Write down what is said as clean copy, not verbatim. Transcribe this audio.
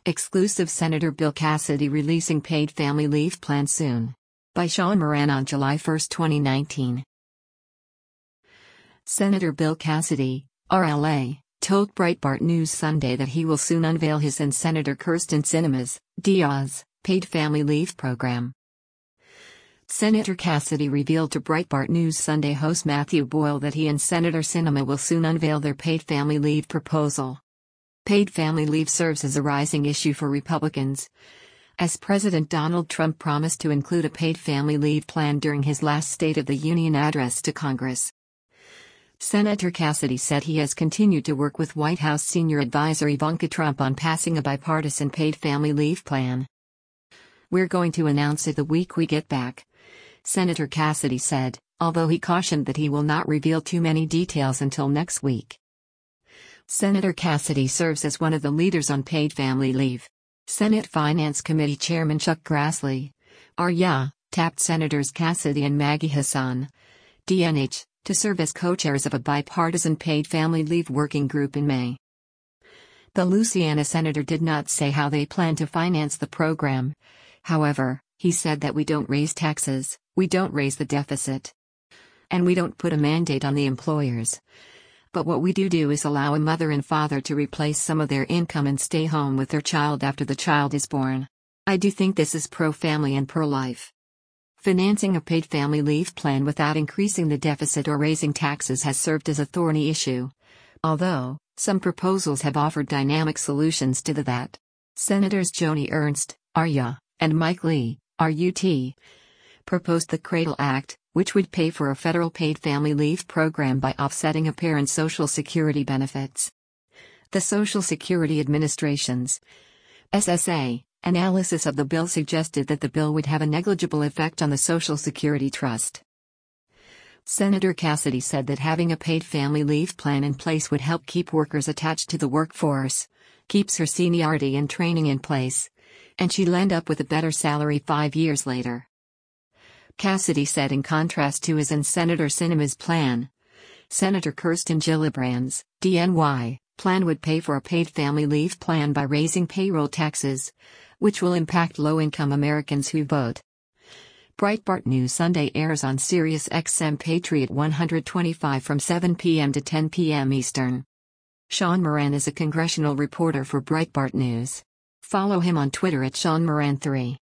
Exclusive Senator Bill Cassidy releasing paid family leave plan soon. By Sean Moran on July 1, 2019. Senator Bill Cassidy, RLA, told Breitbart News Sunday that he will soon unveil his and Senator Kyrsten Sinema's, Diaz, paid family leave program. Senator Cassidy revealed to Breitbart News Sunday host Matthew Boyle that he and Senator Sinema will soon unveil their paid family leave proposal. Paid family leave serves as a rising issue for Republicans, as President Donald Trump promised to include a paid family leave plan during his last State of the Union address to Congress. Senator Cassidy said he has continued to work with White House senior advisor Ivanka Trump on passing a bipartisan paid family leave plan. "We're going to announce it the week we get back," Senator Cassidy said, although he cautioned that he will not reveal too many details until next week. Senator Cassidy serves as one of the leaders on paid family leave. Senate Finance Committee Chairman Chuck Grassley, tapped Senators Cassidy and Maggie Hassan, DNH, to serve as co-chairs of a bipartisan paid family leave working group in May. The Louisiana senator did not say how they plan to finance the program. However, he said that we don't raise taxes, we don't raise the deficit, and we don't put a mandate on the employers. But what we do is allow a mother and father to replace some of their income and stay home with their child after the child is born. I do think this is pro-family and pro-life. Financing a paid family leave plan without increasing the deficit or raising taxes has served as a thorny issue, although some proposals have offered dynamic solutions to that. Senators Joni Ernst, and Mike Lee, RUT, proposed the Cradle Act, which would pay for a federal paid family leave program by offsetting a parent's Social Security benefits. The Social Security Administration's SSA analysis of the bill suggested that the bill would have a negligible effect on the Social Security Trust. Senator Cassidy said that having a paid family leave plan in place would help keep workers attached to the workforce, keeps her seniority and training in place, and she'll end up with a better salary 5 years later. Cassidy said in contrast to his and Senator Sinema's plan, Senator Kirsten Gillibrand's, DNY, plan would pay for a paid family leave plan by raising payroll taxes, which will impact low-income Americans who vote. Breitbart News Sunday airs on Sirius XM Patriot 125 from 7 p.m. to 10 p.m. Eastern. Sean Moran is a congressional reporter for Breitbart News. Follow him on Twitter at SeanMoran3.